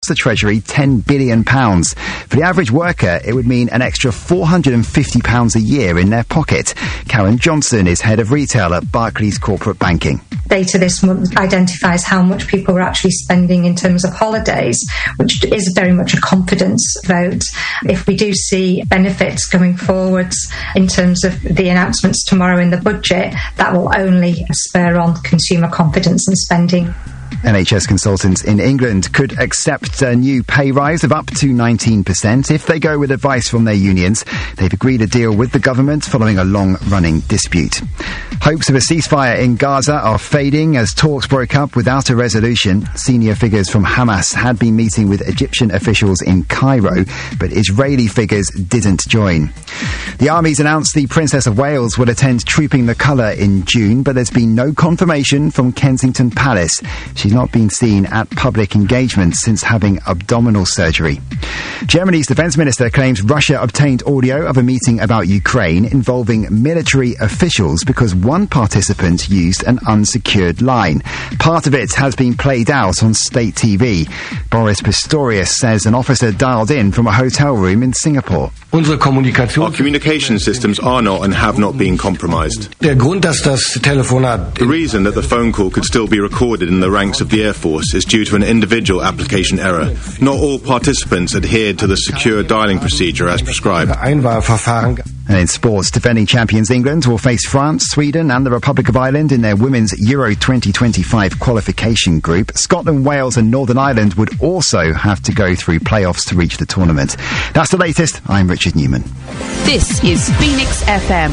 the Treasury £10 billion. For the average worker, it would mean an extra £450 a year in their pocket. Karen Johnson is head of retail at Barclays Corporate Banking. Data this month identifies how much people were actually spending in terms of holidays, which is very much a confidence vote. If we do see benefits going forwards in terms of the announcements tomorrow in the budget, that will only spur on consumer confidence and spending. NHS consultants in England could accept a new pay rise of up to 19% if they go with advice from their unions. They've agreed a deal with the government following a long-running dispute. Hopes of a ceasefire in Gaza are fading as talks broke up without a resolution. Senior figures from Hamas had been meeting with Egyptian officials in Cairo, but Israeli figures didn't join. The army's announced the Princess of Wales will attend Trooping the Colour in June, but there's been no confirmation from Kensington Palace. She's not been seen at public engagement since having abdominal surgery. Germany's defence minister claims Russia obtained audio of a meeting about Ukraine involving military officials because one participant used an unsecured line. Part of it has been played out on state TV. Boris Pistorius says an officer dialed in from a hotel room in Singapore. Our communication systems are not and have not been compromised. The reason that the phone call could still be recorded in the ranks of the Air Force is due to an individual application error. Not all participants adhered to the secure dialing procedure as prescribed. And in sports, defending champions England will face France, Sweden and the Republic of Ireland in their Women's Euro 2025 qualification group. Scotland, Wales and Northern Ireland would also have to go through playoffs to reach the tournament. That's the latest. I'm Richard Newman. This is Phoenix FM.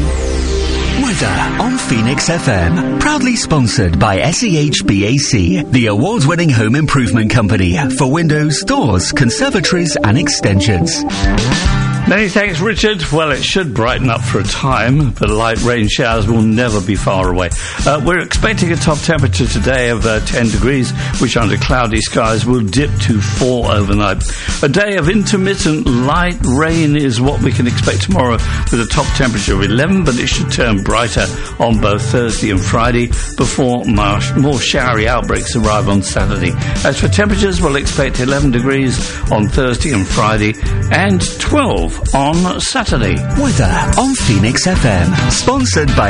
Weather on Phoenix FM. Proudly sponsored by SEHBAC, the award-winning home improvement company for windows, doors, conservatories and extensions. Many thanks, Richard. Well, it should brighten up for a time, but light rain showers will never be far away. We're expecting a top temperature today of 10 degrees, which under cloudy skies will dip to 4 overnight. A day of intermittent light rain is what we can expect tomorrow with a top temperature of 11, but it should turn brighter on both Thursday and Friday before more showery outbreaks arrive on Saturday. As for temperatures, we'll expect 11 degrees on Thursday and Friday and 12 on Saturday. Weather on Phoenix FM. Sponsored by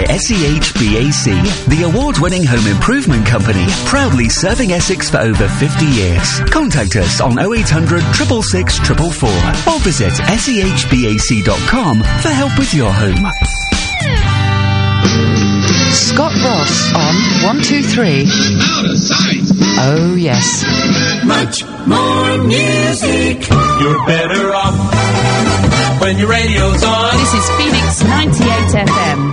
SEHBAC, the award-winning home improvement company, proudly serving Essex for over 50 years. Contact us on 0800 666 444 or visit sehbac.com for help with your home. Scott Ross on 123. Out of sight. Oh, yes. Much more music. You're better off when your radio's on. This is Phoenix 98 FM.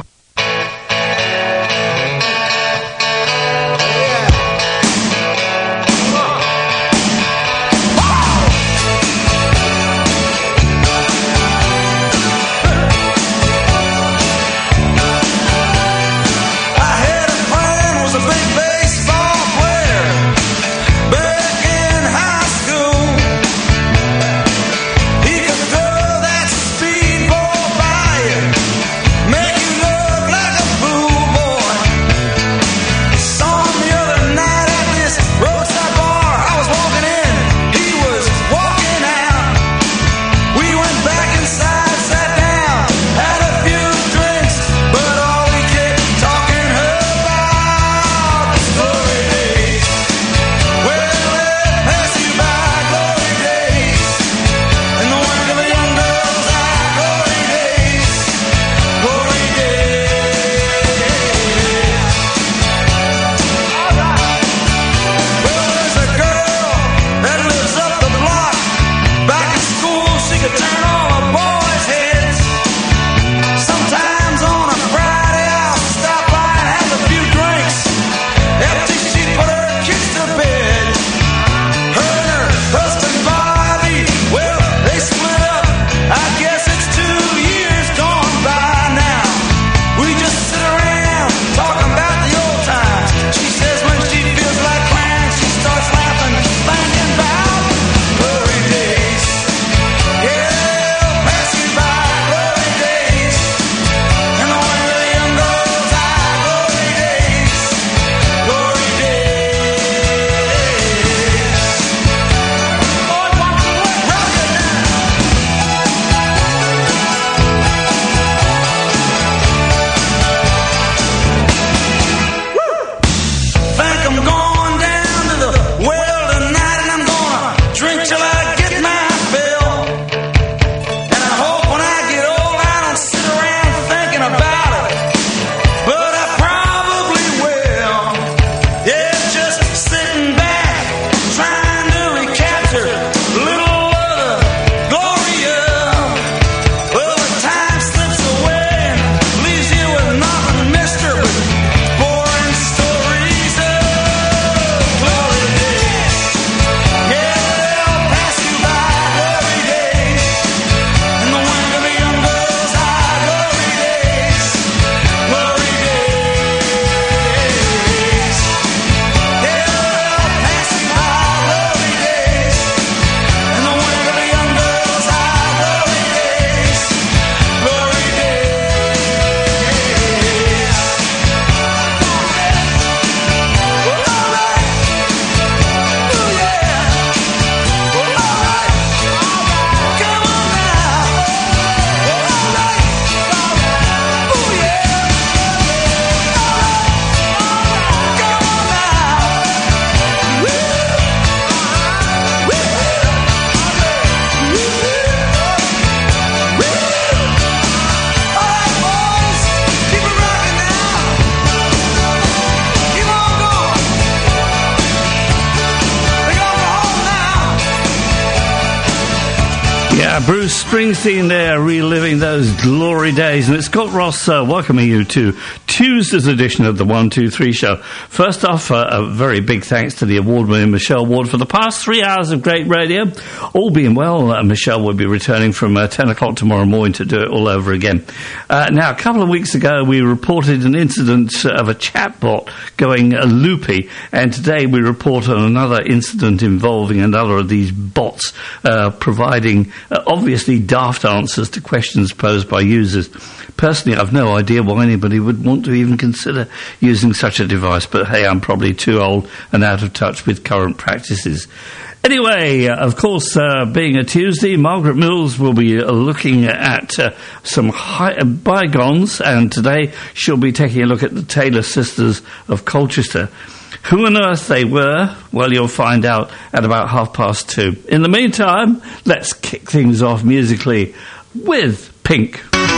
Make you love Yeah, Bruce Springsteen there, reliving those glory days. And it's Scott Ross welcoming you to Tuesday's edition of the 123 show. First off, a very big thanks to the award-winning Michelle Ward for the past 3 hours of great radio. All being well, Michelle will be returning from 10 o'clock tomorrow morning to do it all over again. Now, a couple of weeks ago, we reported an incident of a chatbot going loopy. And today we report on another incident involving another of these bots providing obviously daft answers to questions posed by users. Personally, I've no idea why anybody would want to even consider using such a device, but hey, I'm probably too old and out of touch with current practices. Anyway, of course, being a Tuesday, Margaret Mills will be looking at some bygones, and today she'll be taking a look at the Taylor sisters of Colchester. Who on earth they were? Well, you'll find out at about 2:30. In the meantime, let's kick things off musically with Pink.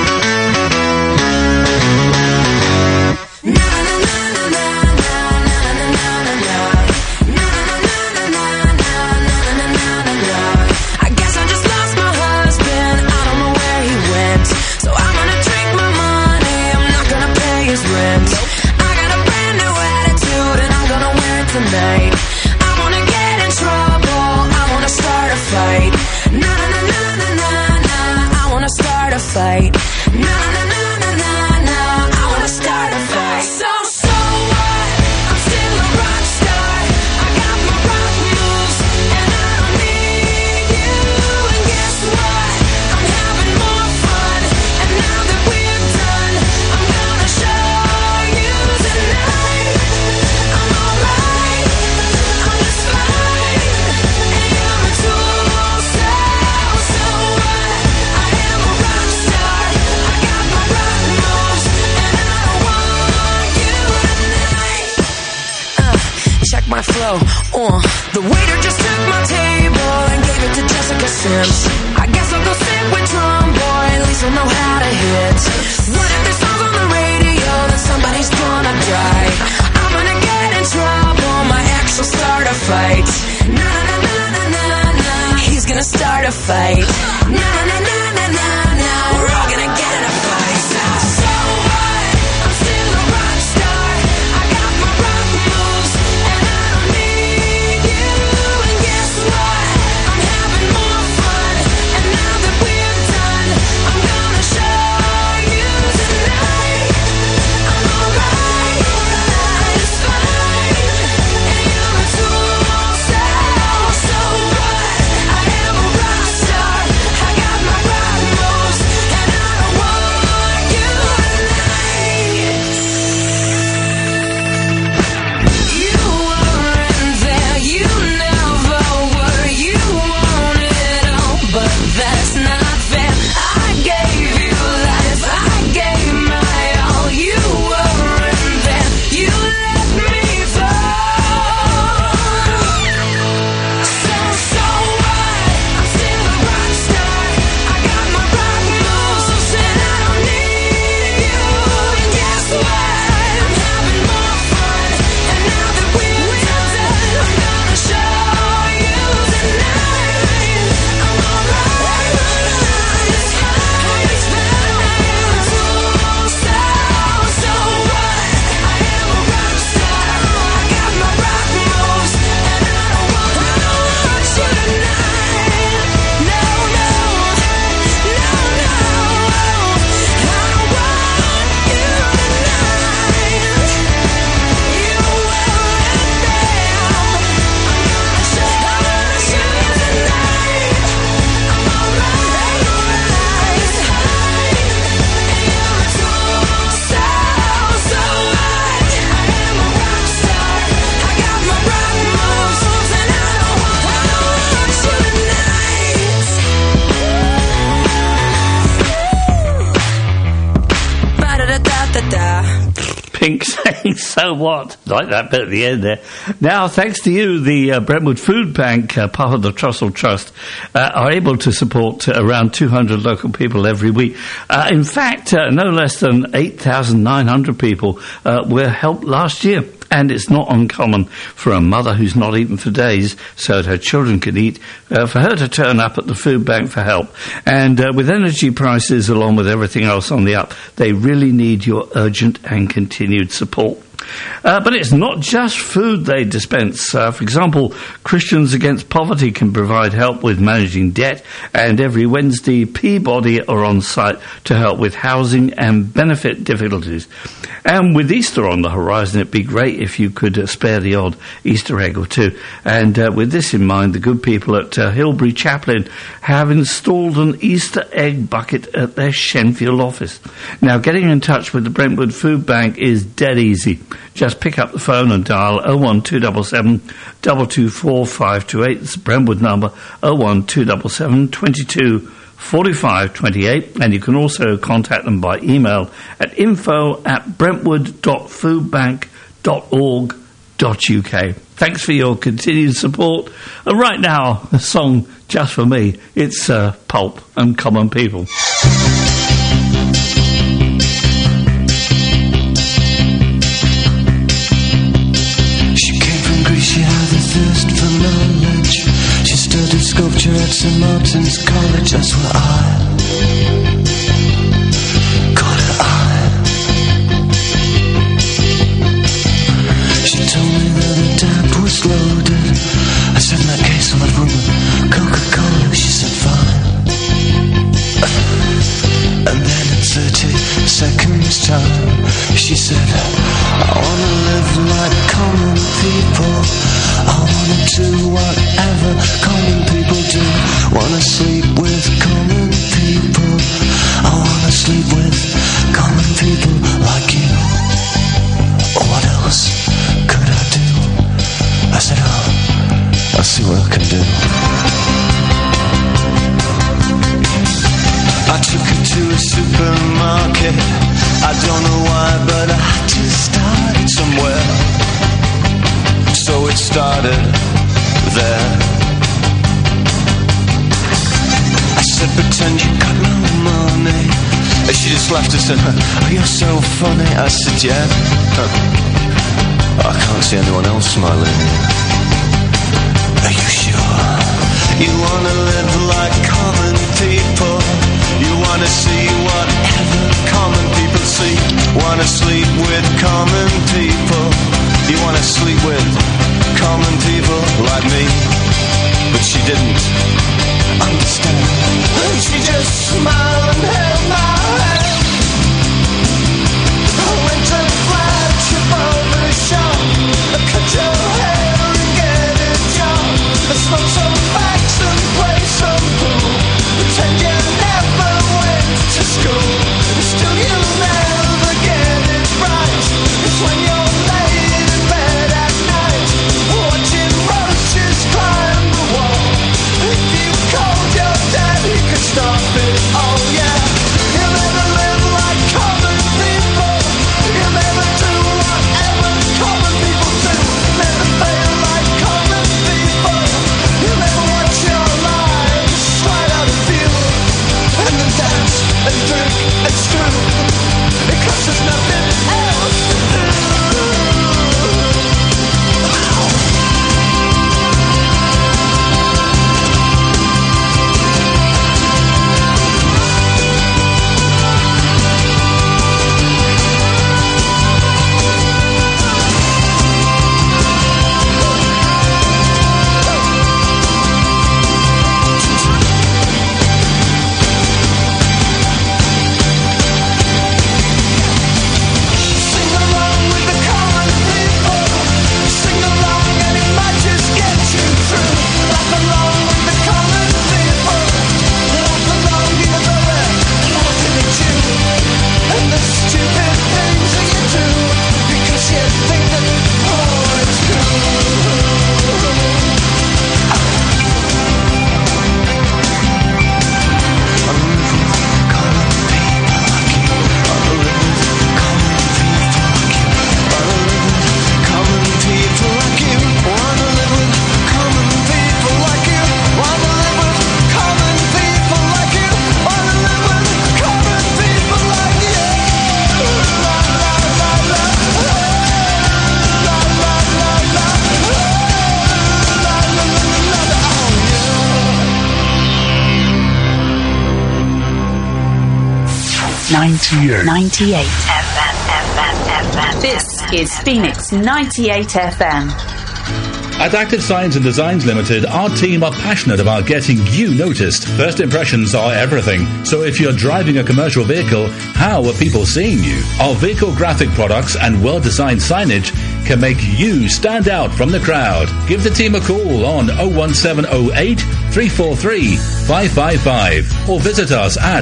Fight. Na na na na na na. I wanna start a fight. So what? I'm still a rock star. I got my rock moves, and I don't need you. And guess what? I'm having more fun. And now that we're done, I'm gonna show you tonight. I'm alright. I'm just fine. And you're a tool. So what? I am a rock star. I got my rock moves, and I don't want you tonight. Check my flow. The waiter just took my table and gave it to Jessica Sims. I guess I'll go sit with Tromboy, at least I'll know how to hit. What if there's songs on the radio that somebody's gonna die? I'm gonna get in trouble, my ex will start a fight. Na na na na na na. He's gonna start a fight. Na na na na na na. We're all gonna get in a fight. So what? I'm still a rock star. I got my rock moves, and I don't need you. And guess what? I'm having more fun. And now that we're done, I'm gonna show you tonight. I'm alright. It's fine. And you're a tool. So what? I am a rock star. I got my rock moves, and I don't want you tonight. You weren't there, you never were. You want it all, but that's not fair. I gave you life, I gave my all. You weren't there, you let me fall. So what? I'm still a rock star. I got my rock moves, and I don't need you. And guess what? I'm having more fun. And now that we're done, I'm gonna show you tonight. I'm alright. It's fine. It's fine. So what? I am a rock star. I got my rock moves, and I don't want you tonight. No, no, no, no. I don't want you tonight. You weren't there. I'm gonna show you tonight. I'm alright. It's fine. And you're a tool. So what? I am a rock star. I got my rock moves, and I don't want you tonight. Ba-da-da-da-da-da. Pink saying, so what? Like that bit at the end there. Now, thanks to you, the Brentwood Food Bank, part of the Trussell Trust, are able to support around 200 local people every week. In fact, no less than 8,900 people were helped last year. and it's not uncommon for a mother who's not eaten for days so that her children can eat, for her to turn up at the food bank for help. And with energy prices along with everything else on the up, they really need your urgent and continued support. But it's not just food they dispense. For example, Christians Against Poverty can provide help with managing debt, and every Wednesday Peabody are on site to help with housing and benefit difficulties. And with Easter on the horizon, it'd be great if you could spare the odd Easter egg or two. And with this in mind, the good people at Hilbury Chaplain have installed an Easter egg bucket at their Shenfield office. Now, getting in touch with the Brentwood Food Bank is dead easy. Just pick up the phone and dial 01277 224 528. It's the Brentwood number, 01277 22 45 28, and you can also contact them by email at info@brentwood.foodbank.org.uk. Thanks for your continued support. And right now, a song just for me. It's Pulp and Common People. She had a thirst for knowledge. She studied sculpture at St. Martin's College. That's where I caught her eye. She told me that the tap was loaded. I said, in that case I'll have rum and Coca-Cola. She said, fine. And then in 30 seconds time, she said, I wanna live like common people. I wanna do whatever common people do. Wanna sleep with common people. I wanna sleep with common people like you. What else could I do? I said, I'll see what I can do. I took her to a supermarket. I don't know why, but I had to start it somewhere. So it started there. I said, pretend you got no money. And she just laughed and said, oh, you're so funny. I said, yeah. I can't see anyone else smiling. Are you sure? You wanna live like common people. You wanna see whatever common people see. Wanna sleep with common people. You wanna sleep with common people like me. But she didn't understand. And she just smiled and held my hand. I went to flash above the shop. I cut your hair and get a job. I smoke some facts and play some pool. Pretend you never went to school. Still you'll never get it right. It's when you're laid in bed at night, watching roaches climb the wall. If you called your dad, he could stop it all. 98 FM. This is Phoenix 98 FM. At Active Signs and Designs Limited, our team are passionate about getting you noticed. First impressions are everything, so if you're driving a commercial vehicle, how are people seeing you? Our vehicle graphic products and well-designed signage can make you stand out from the crowd. Give the team a call on 01708 343 555 or visit us at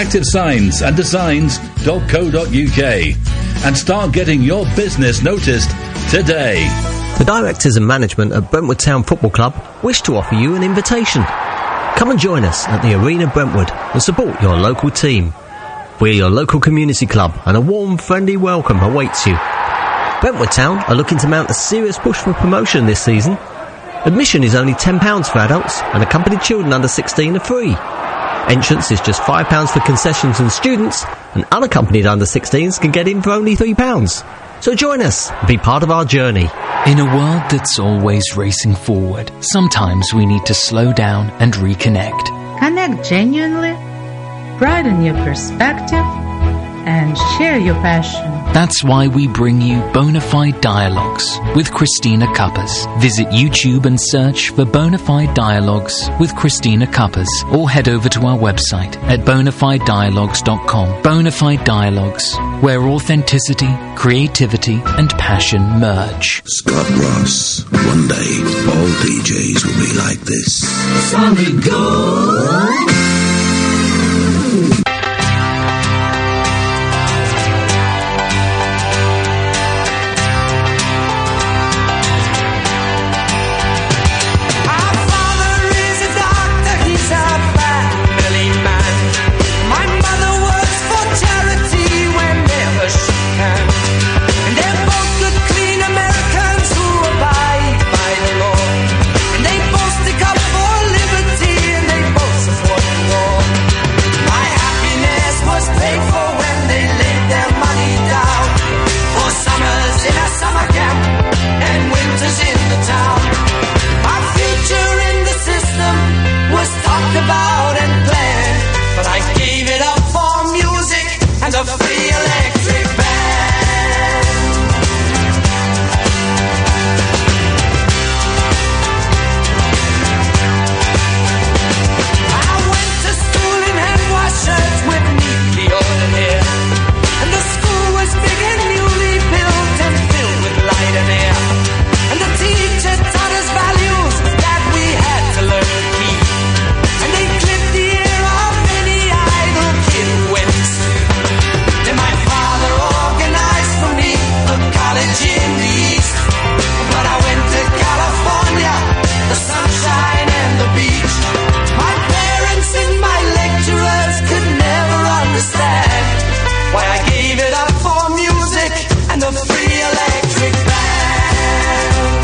activesignsandesigns.co.uk and start getting your business noticed today. The directors and management at Brentwood Town Football Club wish to offer you an invitation. Come and join us at the Arena Brentwood and support your local team. We're your local community club and a warm, friendly welcome awaits you. Brentwood Town are looking to mount a serious push for promotion this season. Admission is only £10 for adults and accompanied children under 16 are free. Entrance is just £5 for concessions and students, and unaccompanied under 16s can get in for only £3. So join us and be part of our journey. In a world that's always racing forward, sometimes we need to slow down and reconnect. Connect genuinely, broaden your perspective, and share your passion. That's why we bring you Bonafide Dialogues with Christina Cuppers. Visit YouTube and search for Bonafide Dialogues with Christina Cuppers, or head over to our website at bonafidedialogues.com. Bonafide Dialogues, where authenticity, creativity and passion merge. Scott Ross. One day, all DJs will be like this. Solid gold. About and planned, but I gave it up for music and a free electric band. I went to school in hand-wash shirts with neatly ordered hair, and the school was big and newly built and filled with light and air, and the teacher taught us values that we had to learn to keep. In the east, but I went to California, the sunshine and the beach. My parents and my lecturers could never understand why I gave it up for music and the free electric band.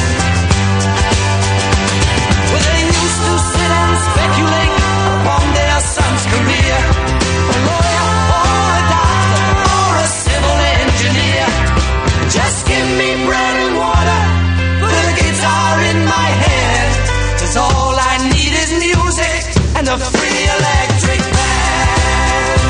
Well, they used to sit and speculate upon their son's career, a lawyer or a doctor or a civil engineer. Just give me bread and water, put a guitar in my hand, 'cause all I need is music and a free electric band.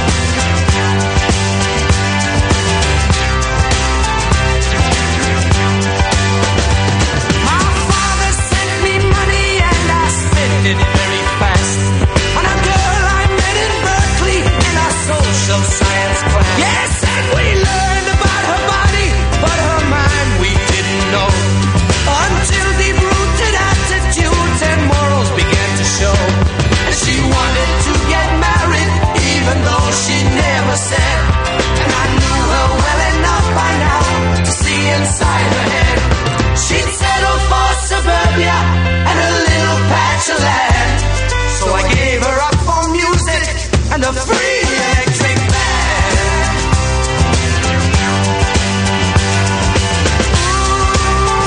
My father sent me money and I spent it very fast on a girl I met in Berkeley in a social science class. Yes, and we learned about her body, but her mind we didn't know, until deep-rooted attitudes and morals began to show. And she wanted to get married, even though she never said. And I knew her well enough by now to see inside her head. She'd settle for suburbia and a little patch of land. So I gave her up for music and a free electric band.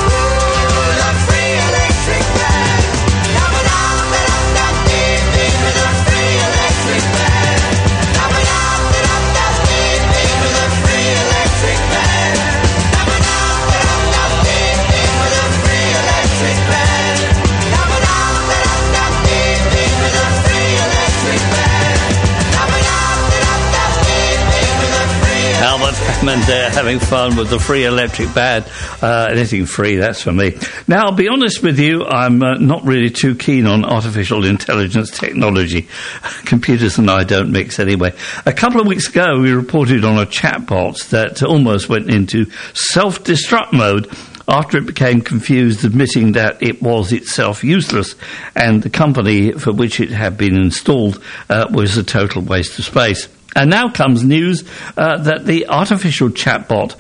And they're having fun with the free electric band. Anything free, that's for me. Now, I'll be honest with you, I'm not really too keen on artificial intelligence technology. Computers and I don't mix anyway. A couple of weeks ago, we reported on a chatbot that almost went into self-destruct mode after it became confused, admitting that it was itself useless and the company for which it had been installed was a total waste of space. And now comes news that the artificial chatbot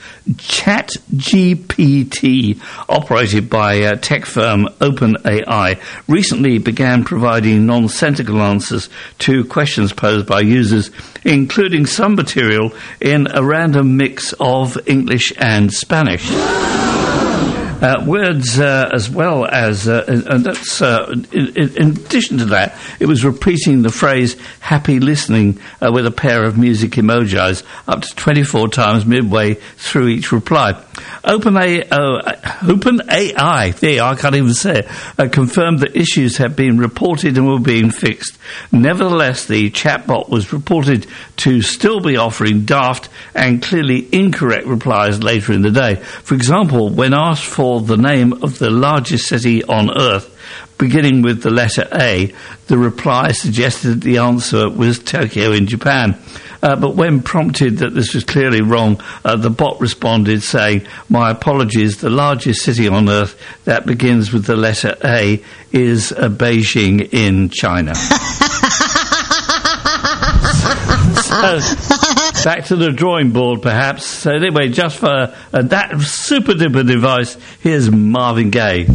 ChatGPT, operated by tech firm OpenAI, recently began providing nonsensical answers to questions posed by users, including some material in a random mix of English and Spanish. Words as well as, and that's, in addition to that, it was repeating the phrase happy listening with a pair of music emojis up to 24 times midway through each reply. OpenAI, there, I can't even say it, confirmed that issues had been reported and were being fixed. Nevertheless, the chatbot was reported to still be offering daft and clearly incorrect replies later in the day. For example, when asked for the name of the largest city on Earth, beginning with the letter A, the reply suggested that the answer was Tokyo in Japan. But when prompted that this was clearly wrong, the bot responded saying, "My apologies, the largest city on Earth that begins with the letter A is Beijing in China." So, back to the drawing board, perhaps. So anyway, just for that super-duper device, here's Marvin Gaye.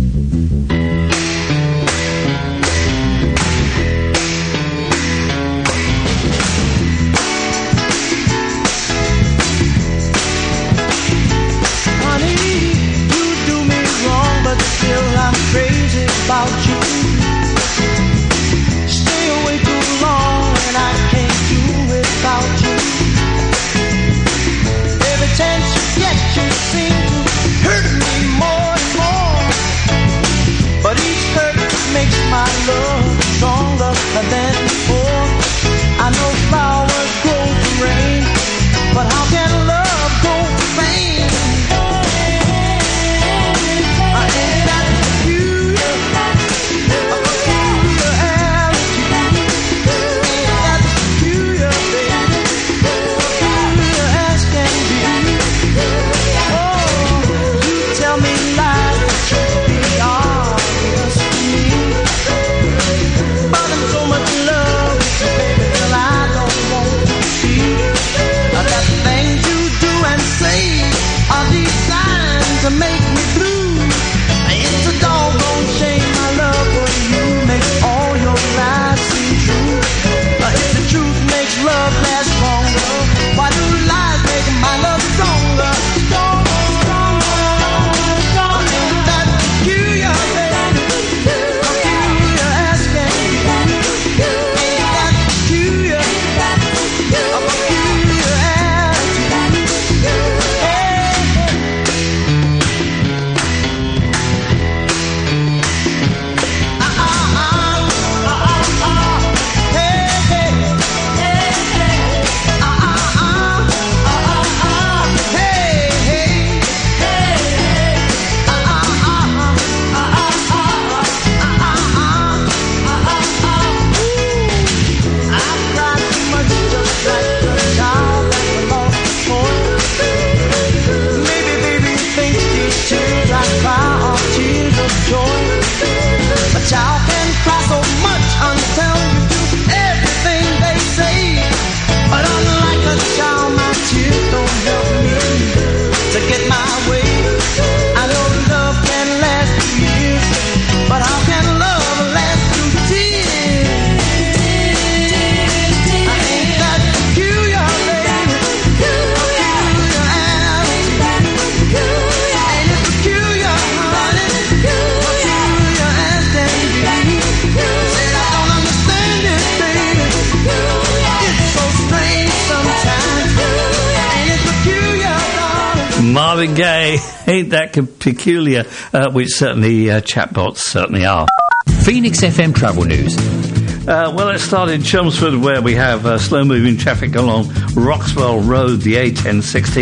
Marvin Gaye, ain't that peculiar, which certainly chatbots certainly are. Phoenix FM Travel News. Well, let's start in Chelmsford, where we have slow-moving traffic along Roxwell Road, the A1060,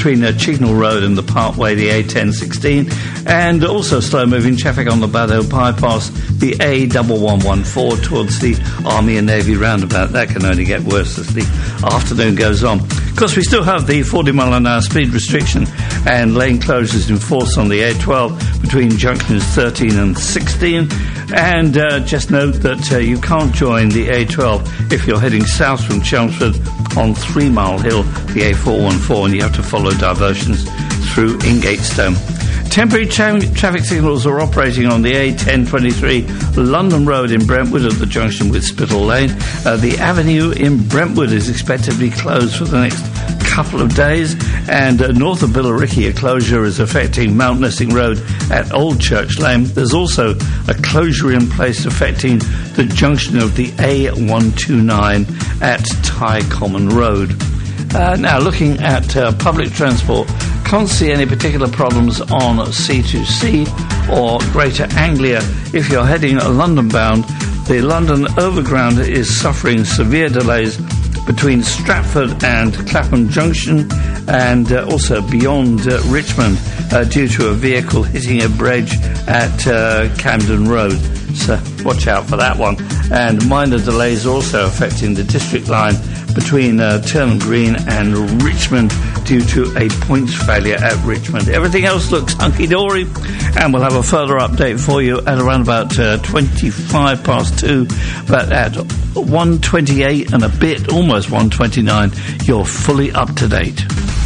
between Chignall Road and the Parkway, the A1016, and also slow-moving traffic on the Baddow bypass, the A1114 towards the Army and Navy roundabout. That can only get worse as the afternoon goes on. Of course, we still have the 40 mile an hour speed restriction and lane closures in force on the A12 between junctions 13 and 16. And just note that you can't join the A12 if you're heading south from Chelmsford on 3 Mile Hill, the A414, and you have to follow diversions through Ingatestone. Temporary traffic signals are operating on the A1023 London Road in Brentwood at the junction with Spittal Lane. The avenue in Brentwood is expected to be closed for the next couple of days, and north of Billericay, a closure is affecting Mount Nessing Road at Old Church Lane. There's also a closure in place affecting the junction of the A129 at Tye Common Road. Now, looking at public transport, can't see any particular problems on C2C or Greater Anglia. If you're heading London bound, the London Overground is suffering severe delays between Stratford and Clapham Junction, and also beyond Richmond due to a vehicle hitting a bridge at Camden Road. So watch out for that one. And minor delays also affecting the District Line between Turnham Green and Richmond due to a points failure at Richmond. Everything else looks hunky-dory, and we'll have a further update for you at around about 25 past 2, but at 1:28 and a bit, almost 1:29, you're fully up to date.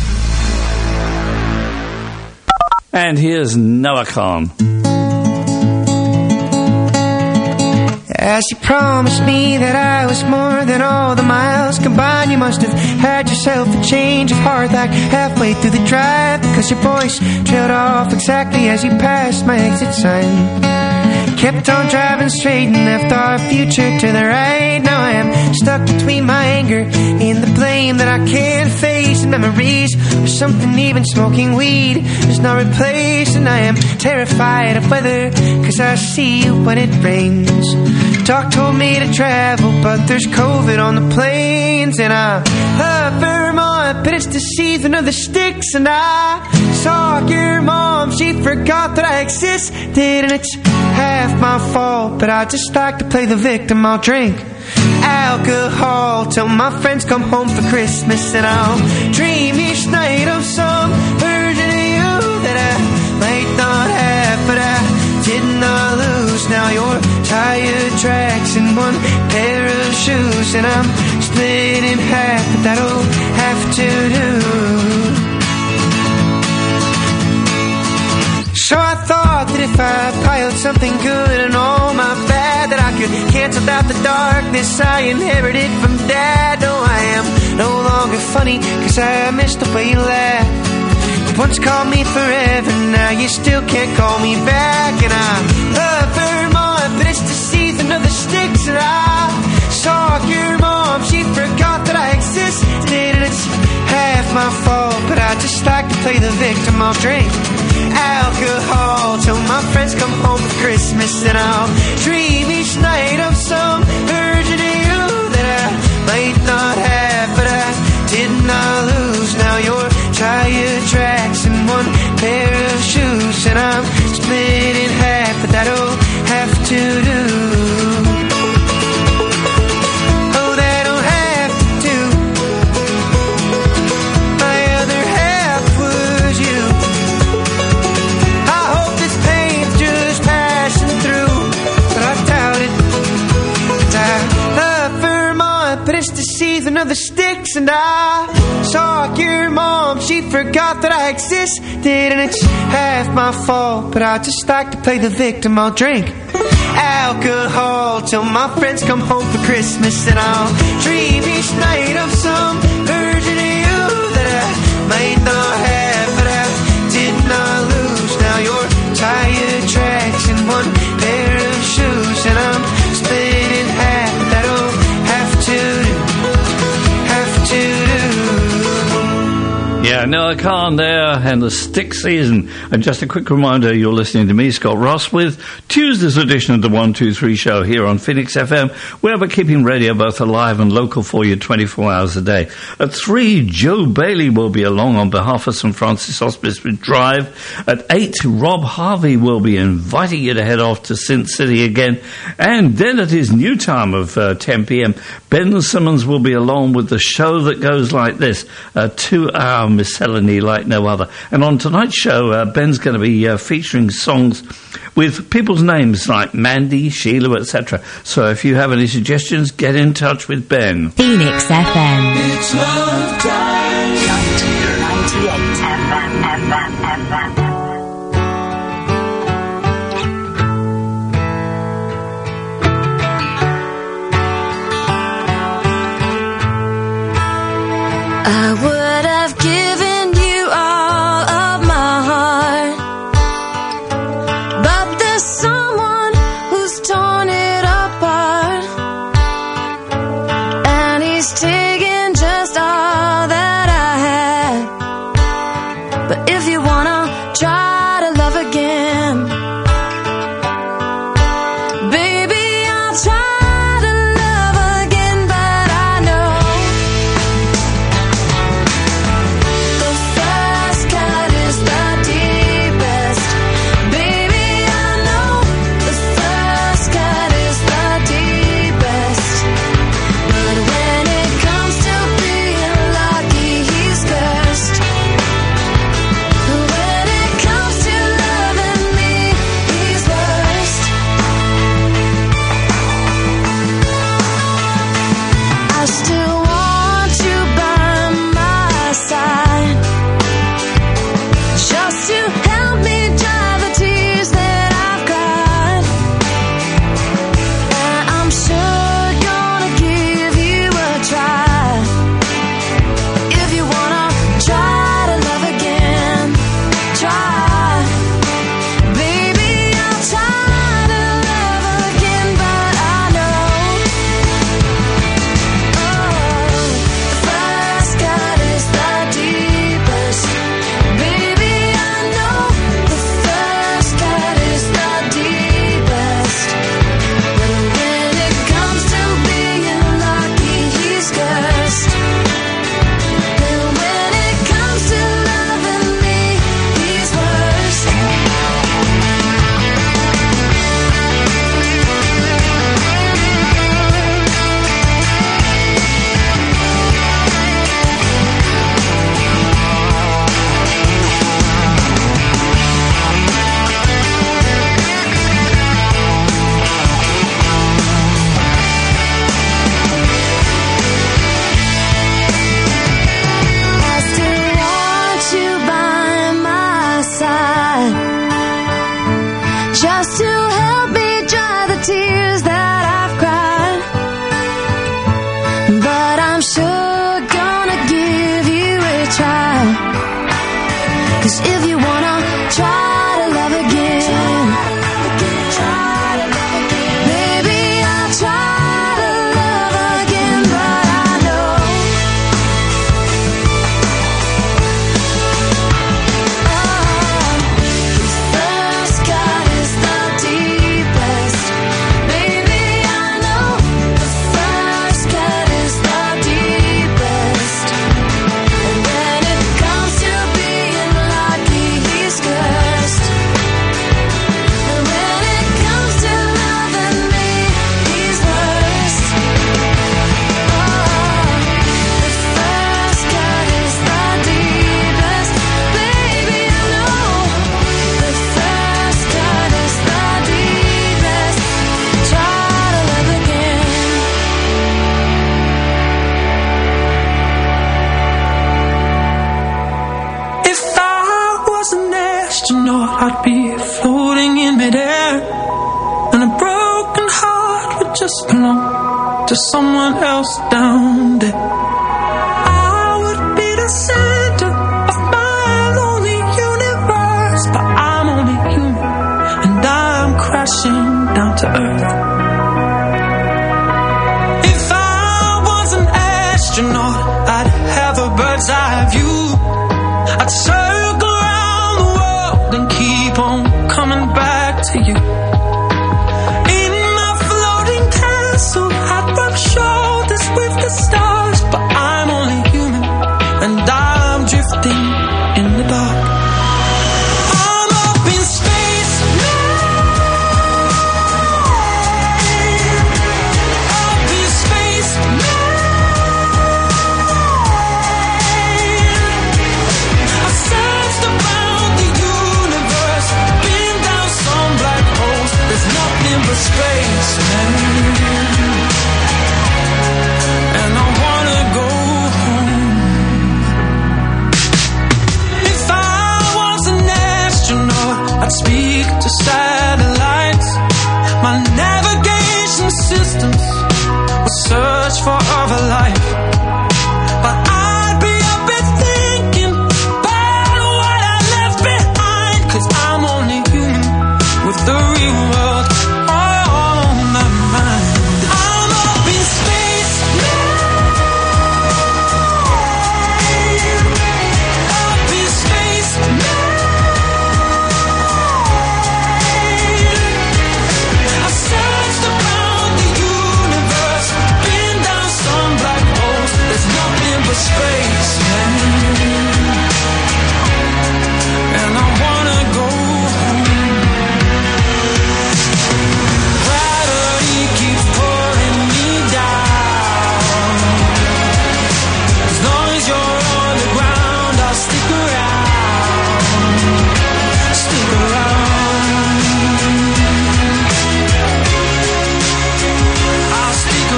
And here's Noah Khan. As you promised me that I was more than all the miles combined, you must have had yourself a change of heart like halfway through the drive, because your voice trailed off exactly as you passed my exit sign. Kept on driving straight and left our future to the right. Now I am stuck between my anger and the blame that I can't face, and memories or something even smoking weed is not replaced. And I am terrified of weather, cause I see you when it rains. Doc told me to travel, but there's COVID on the planes. And I love Vermont, but it's the season of the sticks. And I saw your mom, she forgot that I existed, and it's half my fault, but I just like to play the victim. I'll drink alcohol till my friends come home for Christmas, and I'll dream each night of some version of you that I might not have, but I did not lose. Now your tire tracks in one pair of shoes, and I'm split in half, but that'll have to do. So I thought that if I piled something good and all my bad, that I could cancel out the darkness I inherited from Dad. No, I am no longer funny, cause I missed the way you laughed. You once called me forever, now you still can't call me back. And I love Vermont, but it's the season of the sticks. And I saw your mom, she forgot that I existed, and it's half my fault, but I just like to play the victim. I'll drink alcohol till my friends come home for Christmas, and I'll dream each night of some version of you that I might not have, but I did not lose. Now your tire tracks in one pair of shoes, and I'm split in half, but that'll have to do. Of the sticks, and I saw your mom, she forgot that I existed, and it's half my fault, but I just like to play the victim. I'll drink alcohol till my friends come home for Christmas, and I'll dream each night of some version of you that I might not have, but I did not lose. Now your tire tracks in one pair of shoes, and I'm split in half, but that'll have to do. Yeah, Noah Khan there, and the Stick Season. And just a quick reminder, you're listening to me, Scott Ross, with Tuesday's edition of the 123 show here on Phoenix FM, where we're keeping radio both alive and local for you 24 hours a day. At 3, Joe Bailey will be along on behalf of St Francis Hospice with Drive. At 8, Rob Harvey will be inviting you to head off to Sin City again. And then at his new time of 10 p.m, Ben Simmons will be along with the show that goes like this, a 2-hour miscellany like no other. And on tonight's show, Ben's going to be featuring songs with people's names like Mandy, Sheila, etc. So if you have any suggestions, get in touch with Ben. Phoenix FM. It's love time. 98 FM. I would have given you all of my heart, but there's someone who's torn it apart, and he's taken just all that I had. But if you wanna try to love again, baby, I'll try. I'd be floating in midair, and a broken heart would just belong to someone else down there. I would be the center of my lonely universe, but I'm only human, and I'm crashing down to earth. If I was an astronaut, I'd have a bird's eye view my shoulders with the stars, but I'm only human, and I'm drifting in the dark. I'm up in space now. Up in space now. I searched around the universe, been down some black holes. There's nothing but space, man. And I wanna go home. If I was an astronaut, I'd speak to satellites. My navigation systems would search for other life. But I'd be up and thinking about what I left behind, 'cause I'm only human with the real world on my mind. I'm up in space now. Up in space now. I searched around the universe, been down some black holes. There's nothing but space, man. And I wanna go home. Gravity keeps pulling me down. As long as you're on the ground, I'll stick around. Stick around. I'll stick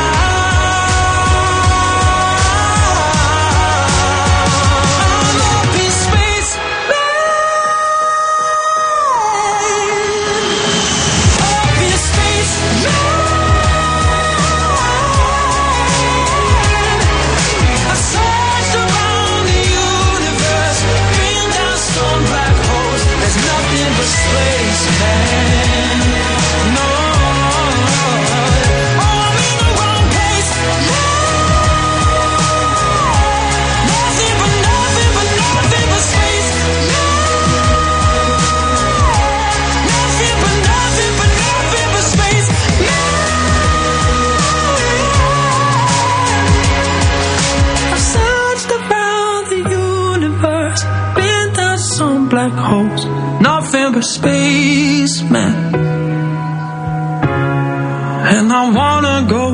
around. I'm up in space, up in space I searched around the universe, been down some black holes. There's nothing but space, man. No, oh, I'm in the wrong place. Nothing but nothing but nothing but space. Nothing but nothing but nothing but space. I've searched around the universe, been down some black holes. Nothing but space, man. And I wanna go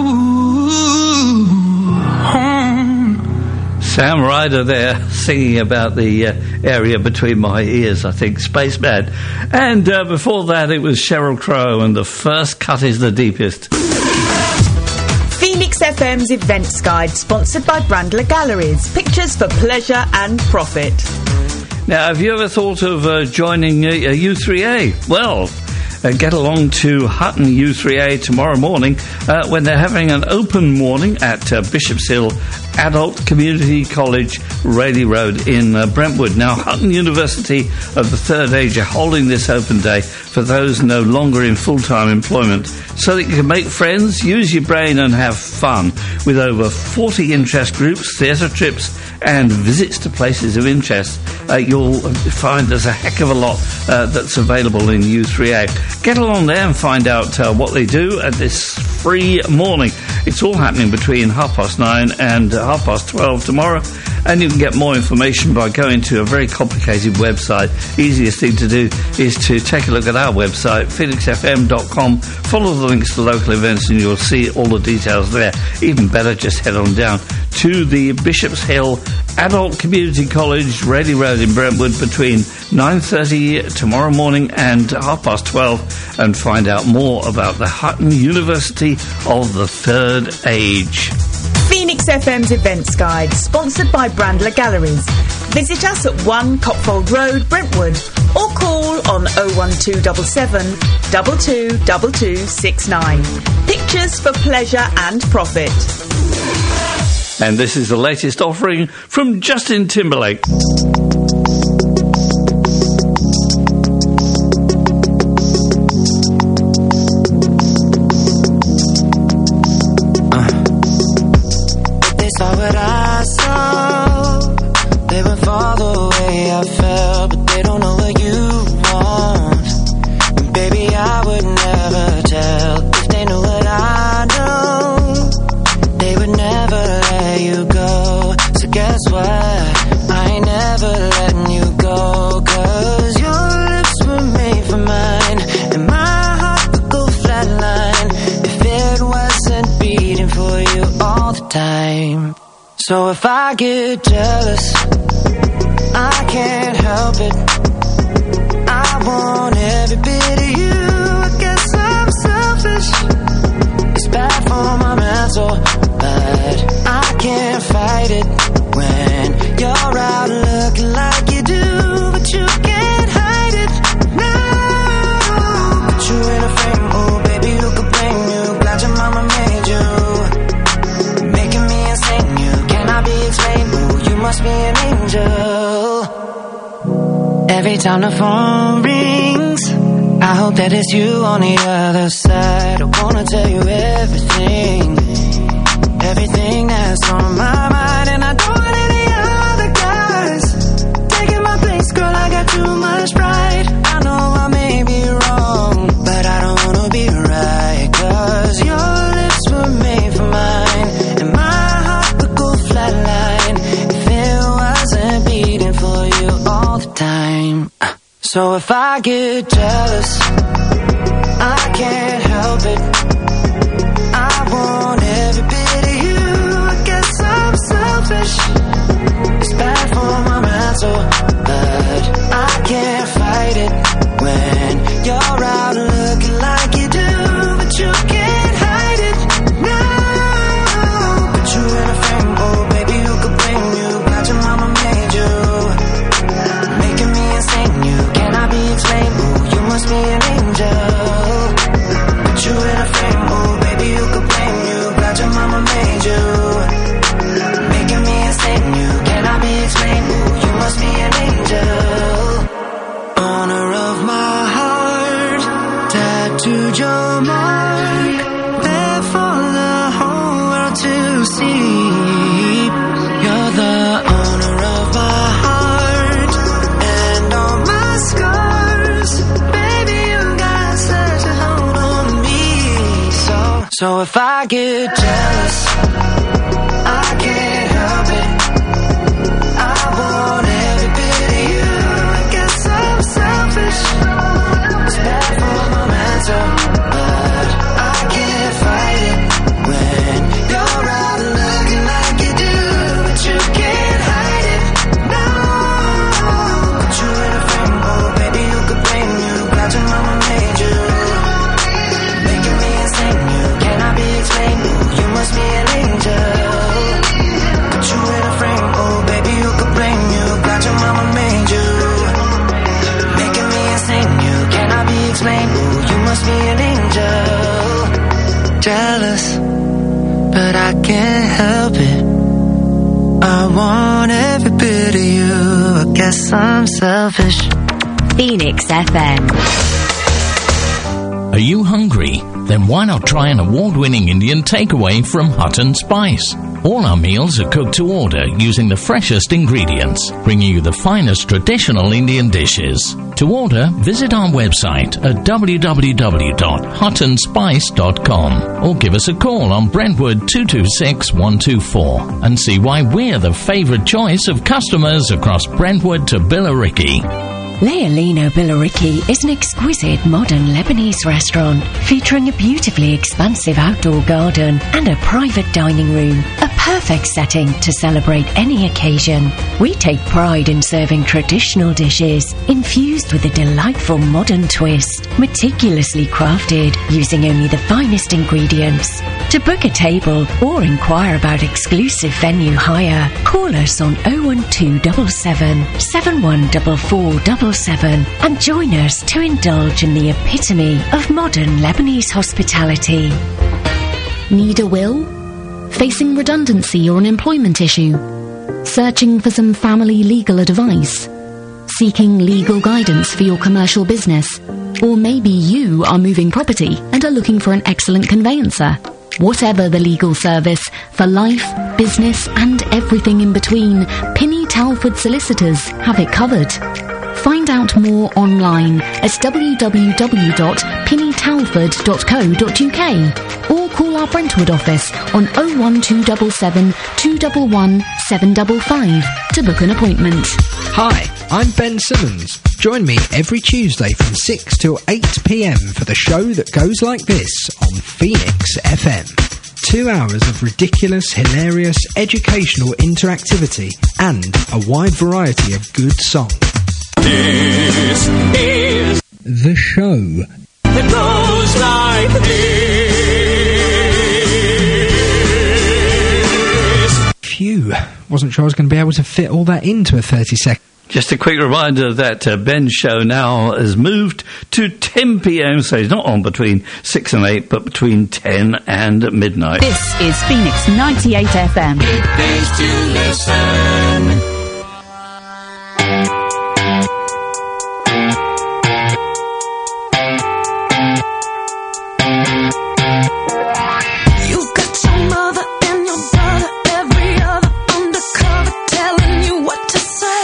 home. Sam Ryder there singing about the area between my ears, I think, Spaceman. And before that it was Sheryl Crow and The First Cut is the Deepest. Phoenix FM's Events Guide, sponsored by Brandler Galleries. Pictures for pleasure and profit. Now, have you ever thought of joining a U3A? Well, get along to Hutton U3A tomorrow morning when they're having an open morning at Bishop's Hill Adult Community College, Rayleigh Road in Brentwood. Now, Hutton University of the Third Age are holding this open day for those no longer in full-time employment so that you can make friends, use your brain and have fun with over 40 interest groups, theatre trips and visits to places of interest. You'll find there's a heck of a lot that's available in U3A. Get along there and find out what they do at this free morning. It's all happening between 9:30 and 12:30 tomorrow, and you can get more information by going to a very complicated website. Easiest thing to do is to take a look at our website, phoenixfm.com, follow the links to local events and you'll see all the details there. Even better, just head on down to the Bishop's Hill Adult Community College, Rayleigh Road in Brentwood between 9:30 tomorrow morning and 12:30 and find out more about the Hutton University of the Third Age. Phoenix FM's Events Guide, sponsored by Brandler Galleries. Visit us at 1 Copfold Road, Brentwood, or call on 01277 222269. Pictures for pleasure and profit. And this is the latest offering from Justin Timberlake. They saw what I saw. They went far the way I felt, but they don't know what you want. And baby, I would never tell if they knew what I know. time. So if I get jealous, I can't help it. I want every bit of you. I guess I'm selfish. It's bad for my mental, but I can't fight it when you're out looking like you do, but you can't hide it. No, put you in a frame, oh baby, who could blame you? Glad your mama made you, making me insane. You cannot be explained. Oh, you must be an angel. Every time the phone rings, I hope that it's you on the other side. I wanna tell you everything, everything that's on my mind. And I don't want any other guys taking my place, girl, I got too much pride. I know I may be wrong, but I don't wanna be right, 'cause your lips were made for mine, and my heart would go flatline if it wasn't beating for you all the time. So if I get jealous, I can't help it. I want every bit of you. I guess I'm selfish. It's bad for my mental, but I can't fight it when you're out looking like you do, but you can't hide it. No, put you in a frame, oh baby, who could blame you? Glad your mama made you, making me insane. You cannot be explained. Oh, you must be an angel. Put you in a frame, oh baby, who could blame you? Glad your mama made you, making me insane. You cannot be explained. Oh, you must be an angel. Honor of my heart, tattooed your mark, there for the whole world to see. You're the owner of my heart and all my scars. Baby, you got such a hold on me. So if I get jealous, I can't help it. I want every bit of you. I guess I'm selfish. It's bad for my mental, but I can't fight it when you're out looking like you do, but you can't hide it. No, put you in a frame, oh baby, who could blame you? Glad your mama made you, making me insane. You cannot be explained. Oh, you must be an angel. Put you in a frame, oh baby, who could blame you? Glad your mama made you, making me insane. You cannot be explained. Oh, you must be an angel. Jealous, but I can't help it. I want every bit of you. I guess I'm selfish. Phoenix FM. Are you hungry? Then why not try an award-winning Indian takeaway from Hut and Spice? All our meals are cooked to order using the freshest ingredients, bringing you the finest traditional Indian dishes. To order, visit our website at www.hutandspice.com or give us a call on Brentwood 226 124 and see why we're the favourite choice of customers across Brentwood to Billericay. Leolino Billericay is an exquisite modern Lebanese restaurant featuring a beautifully expansive outdoor garden and a private dining room, a perfect setting to celebrate any occasion. We take pride in serving traditional dishes infused with a delightful modern twist, meticulously crafted using only the finest ingredients. To book a table or inquire about exclusive venue hire, call us on 01277 714477 and join us to indulge in the epitome of modern Lebanese hospitality. Need a will? Facing redundancy or an employment issue? Searching for some family legal advice? Seeking legal guidance for your commercial business? Or maybe you are moving property and are looking for an excellent conveyancer? Whatever the legal service, for life, business and everything in between, Pinny Talford Solicitors have it covered. Find out more online at www.pinnytalford.co.uk or call our Brentwood office on 01277 211 755 to book an appointment. Hi, I'm Ben Simmons. Join me every Tuesday from 6 till 8 p.m. for the show that goes like this on Phoenix FM. 2 hours of ridiculous, hilarious, educational interactivity and a wide variety of good songs. This is The show. It goes like this. Phew, wasn't sure I was going to be able to fit all that into a 30-second. Just a quick reminder that Ben's show now has moved to 10 p.m, so he's not on between 6 and 8, but between 10 and midnight. This is Phoenix 98 FM. It pays to listen. You've got your mother and your brother, every other undercover telling you what to say.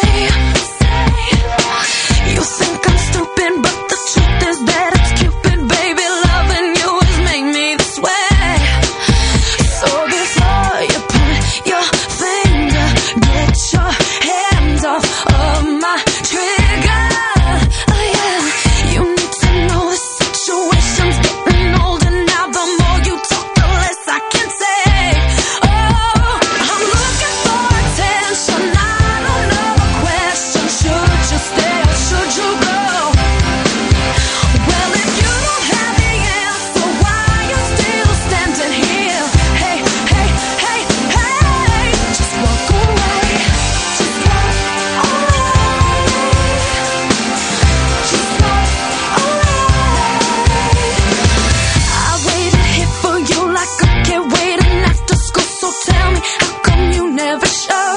You think I'm stupid, but the truth is that it's Cupid, baby. Loving you has made me this way. So before you point your finger, get your hands off of my trigger. Oh yeah, you need to know the situation's getting older now. The more you talk, the less I can say. Oh, I'm looking for attention. I don't know the question. Should you stay or should you go? Well, if you don't have the answer, why you still standing here? Hey, hey, hey, hey, just walk away. Just walk away. Just walk away. I waited here for you like a kid waiting after school. So tell me, how come you never showed?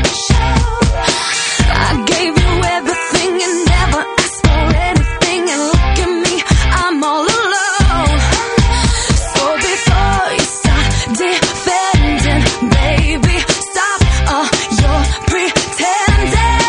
I gave you everything and never asked for anything. And look at me, I'm all alone. So before you start defending, baby, stop your pretending.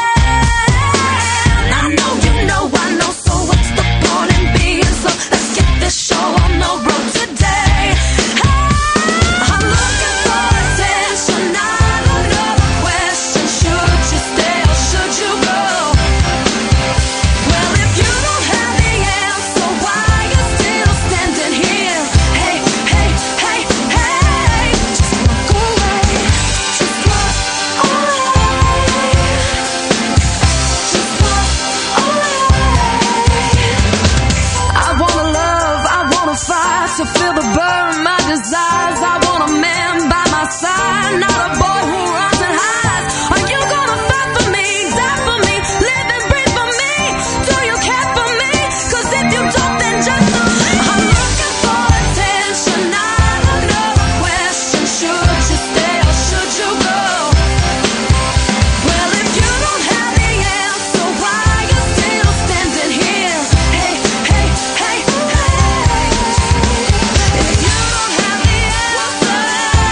I know you know I know, so what's the point in being slow? Let's get this show on the road today. I'm looking for attention. I don't know the question. Should you stay or should you go? Well, if you don't have the answer, why you still standing here? Hey, hey, hey, hey, just walk away. Just walk away. Just walk away. I wanna love, I wanna fight to feel the burn, my desires. I want a man by my side, not a boy who runs and hides. Are you gonna fight for me, die for me, live and breathe for me? Do you care for me? 'Cause if you don't, then just I'm looking for attention. I don't know the question. Should you stay or should you go? Well, if you don't have the answer, why you still standing here? Hey, hey, hey, hey. If you don't have the answer,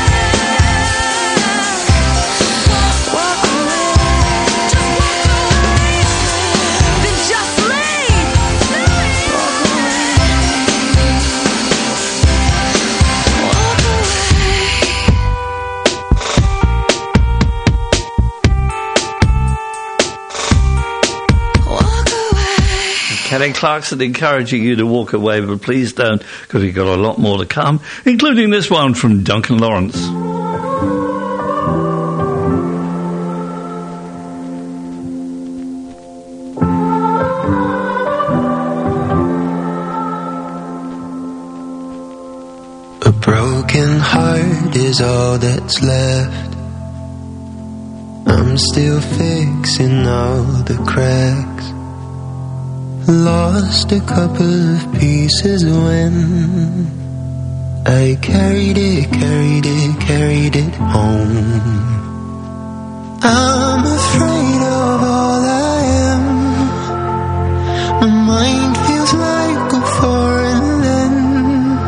walk away. Just walk away. Then just leave. Walk away. Walk away. Walk away. Kelly Clarkson encouraging you to walk away, but please don't, because we've got a lot more to come, including this one from Duncan Lawrence. A broken heart is all that's left. I'm still fixing all the cracks. Lost a couple of pieces when I carried it home. I'm afraid of all I am. My mind feels like a foreign land.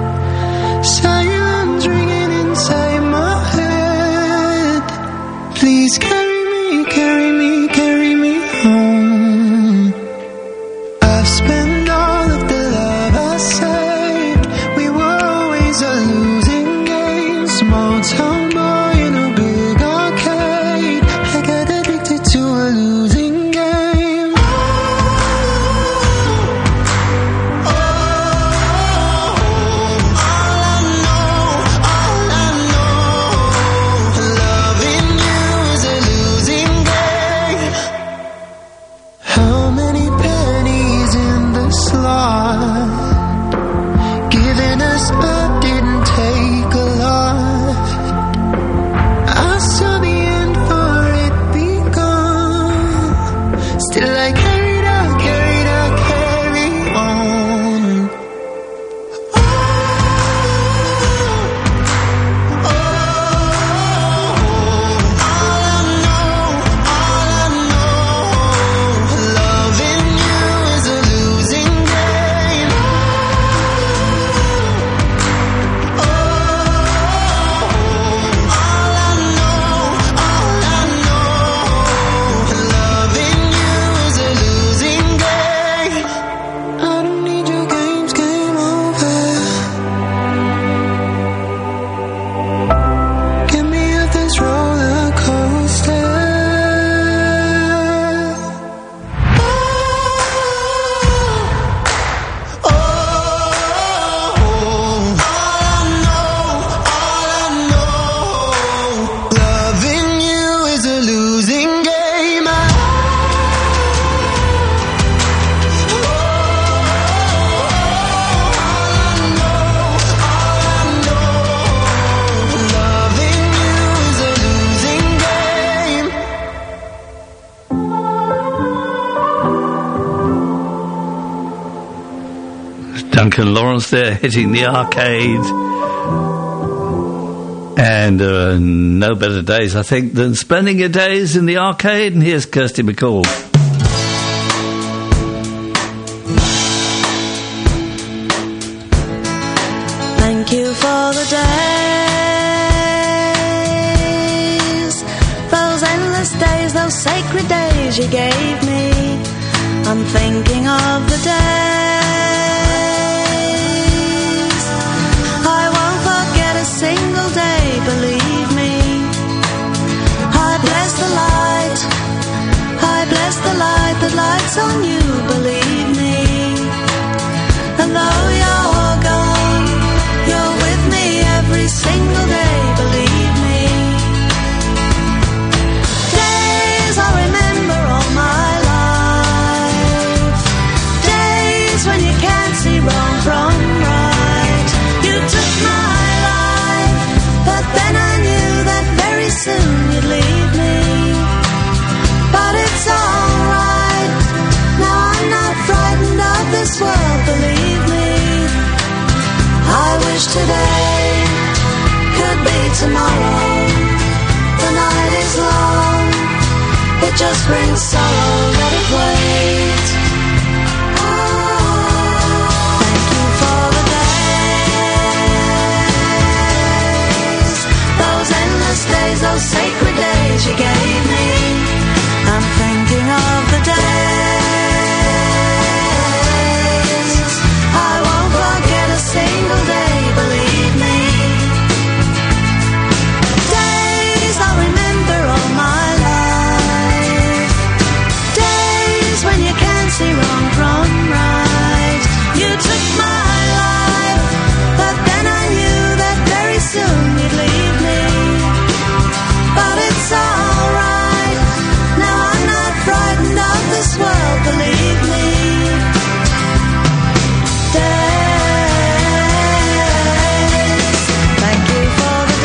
Sirens ringing inside my head. Please carry me, carry me, carry me home. I've spent all of the love I saved. We were always a losing game. Small town boy in a big arcade. I got addicted to a losing game. Duncan Lawrence there hitting the arcade. And no better days, I think, than spending your days in the arcade. And here's Kirsty MacColl. Thank you for the days, those endless days, those sacred days you gave me. I'm thinking of the days I won't forget a single day, believe me. I bless the light, I bless the light that lights on you, believe me. And though you're gone, you're with me every single day, believe me. Days I remember all my life, days when you can't see wrong from right. You took my life, but then I knew that very soon you'd leave me. But it's alright, now I'm not frightened of this world, believe me. I wish today could be tomorrow. The night is long, it just brings sorrow, let it wait. Thank you for the days, those endless days, those sacred days you gave me. I'm thinking of the days I won't forget a single day, believe me. Days I remember all my life, days when you can't see wrong from right. You took my life, but then I knew that very soon you'd leave me. But it's alright, now I'm not frightened of this world, believe me. Days, thank you for the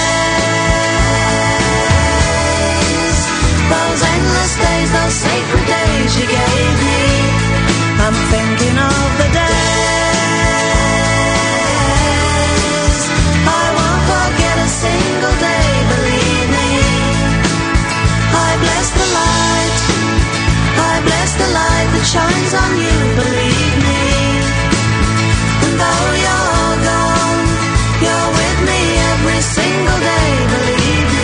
days, those endless days, those sacred days you gave me. I'm thinking of the days I won't forget a single day, believe me. I bless the light, I bless the light that shines on you, believe me. And though you're gone, you're with me every single day, believe me.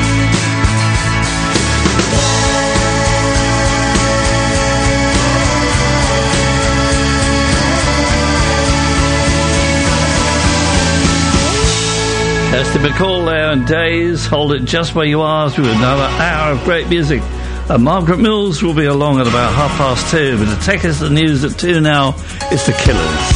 Kirsty MacColl there, and Days. Hold it just where you are through another hour of great music. Margaret Mills will be along at about 2:30, but to take us the news at 2 now, it's the Killers.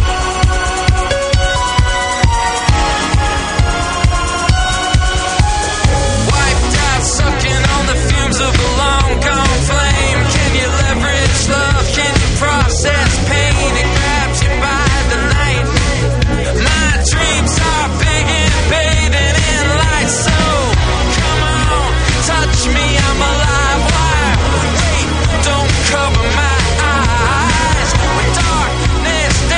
Wiped out, sucking on the fumes of a long-gone flame. Can you leverage love? Can you process pain? It grabs you by the night. My dreams are big and bathing in light. So come on, touch me, I'm alive. Why? Wait, don't cover my eyes. When darkness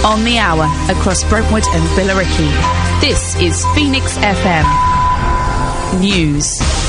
On the hour, across Brentwood and Billericay. This is Phoenix FM News.